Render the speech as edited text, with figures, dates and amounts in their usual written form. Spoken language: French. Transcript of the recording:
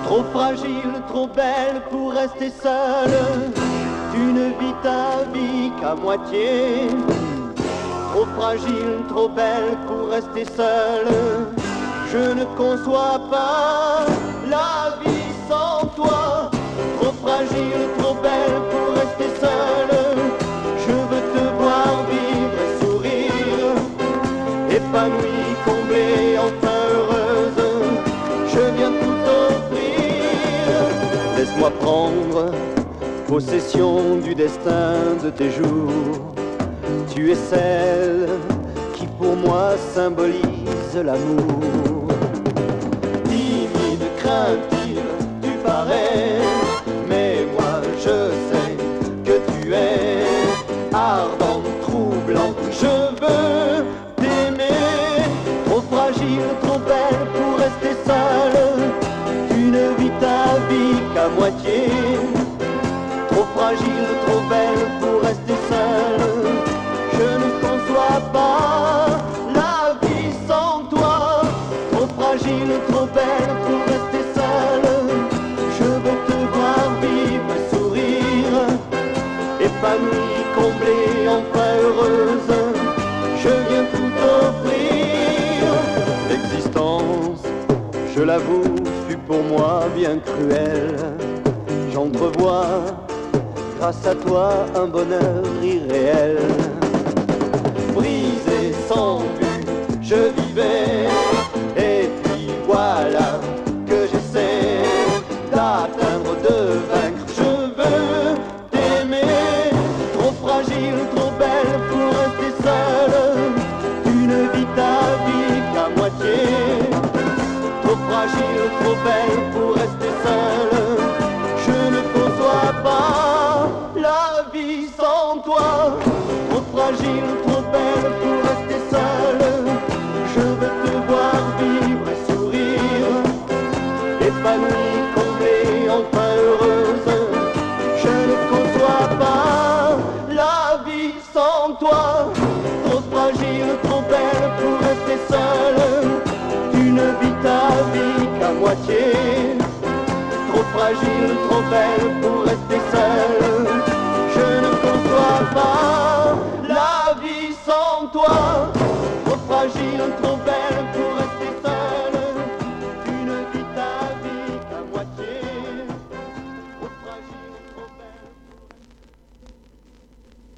Trop fragile, trop belle pour rester seule. Tu ne vis ta vie qu'à moitié. Trop fragile, trop belle pour rester seule. Je ne conçois pas la vie sans toi. Trop fragile, trop belle pour rester seule. Je veux te voir vivre et sourire, épanouie, comblée, enfin heureuse. Je viens tout offrir. Laisse-moi prendre possession du destin de tes jours. Tu es celle qui pour moi symbolise l'amour. Timide, craintive, tu parais, mais moi je sais que tu es ardente, troublante. Je veux t'aimer. Trop fragile, trop belle pour rester seule. Tu ne vis ta vie qu'à moitié. Trop fragile, trop belle pour rester seule. Je ne conçois pas la vie sans toi. Trop fragile, trop belle pour rester seule. Je veux te voir vivre et sourire, épanouie, comblée, enfin heureuse. Je viens tout offrir. L'existence, je l'avoue, fut pour moi bien cruelle. J'entrevois grâce à toi un bonheur irréel. Brisé, sans but, je vivais. Et puis voilà que j'essaie d'atteindre, de vaincre. Je veux t'aimer. Trop fragile, trop belle pour rester seule. Tu ne vis ta vie qu'à moitié. Trop fragile, trop belle pour rester seule. Je ne conçois pas la vie sans toi. Trop fragile, trop belle pour rester seule. Je veux te voir vivre et sourire, épanouie, comblée, enfin heureuse. Je ne conçois pas la vie sans toi. Trop fragile, trop belle pour rester seule. Tu ne vis ta vie qu'à moitié. Trop fragile, trop belle pour rester seule. Je ne conçois pas la vie sans toi. Trop fragile, trop